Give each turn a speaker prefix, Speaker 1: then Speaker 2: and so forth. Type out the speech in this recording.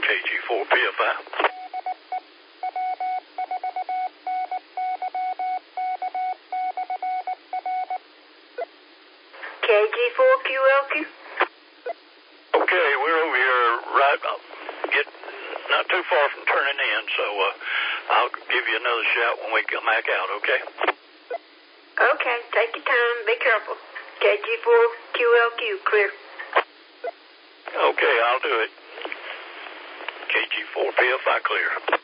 Speaker 1: KG4PFI.
Speaker 2: KG4QLQ.
Speaker 1: Okay, we're over here right, not too far from turning in, so I'll give you another shout when we come back out, okay?
Speaker 2: Okay, take your time, be careful. KG4QLQ, clear.
Speaker 1: Okay, I'll do it. KG4PFI clear.